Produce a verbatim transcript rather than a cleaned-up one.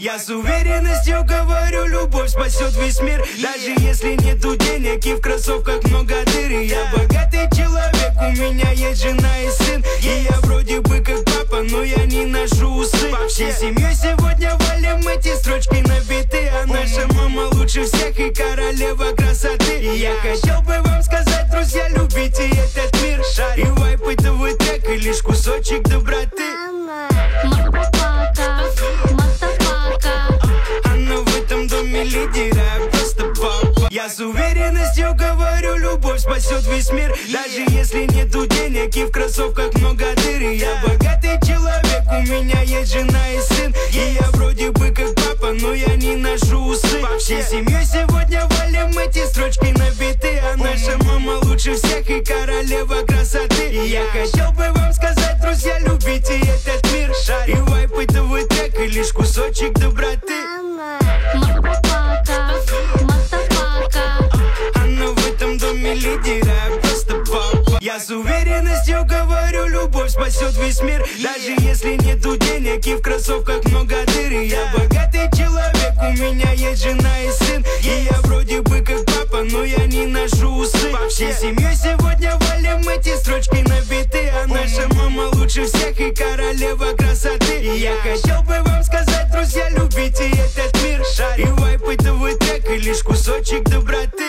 Я с уверенностью говорю, любовь спасет весь мир. Даже если нету денег и в кроссовках много дыр. Я богатый человек, у меня есть жена и сын. И я вроде бы как папа, но я не ношу усы. Всей семьей сегодня валим эти строчки на биты. А наша мама лучше всех и королева красоты. И я хотел бы вам сказать, друзья, любите этот мир. И вайп это вы трек, и лишь кусочек доброты. Она в этом доме лидера, просто папа. Я с уверенностью говорю, любовь спасет весь мир. Даже если нету денег и в кроссовках много дыр. Я богатый человек, у меня есть жена и сын. И я вроде бы как папа, но я не ношу усы. Всей семьей сегодня валим эти строчки на биты. А наша мама лучше всех и королева красоты. И я хотел бы вам сказать, друзья, любите этот мир. И вайп это вы трек, и лишь кусочек доброты. Она в этом доме лидера, просто папа. Я с уверенностью говорю, любовь спасет весь мир. Даже если нету денег и в кроссовках много дыр. Я богатый человек, у меня есть жена и сын. И я вроде бы как папа, но я не ношу усы. Всей семьей сегодня валим эти строчки на биты. А наша мама лучше всех и королева красоты. И я хотел бы вам сказать, друзья, любите этот мир. И вайп это вы трек, и лишь кусочек доброты.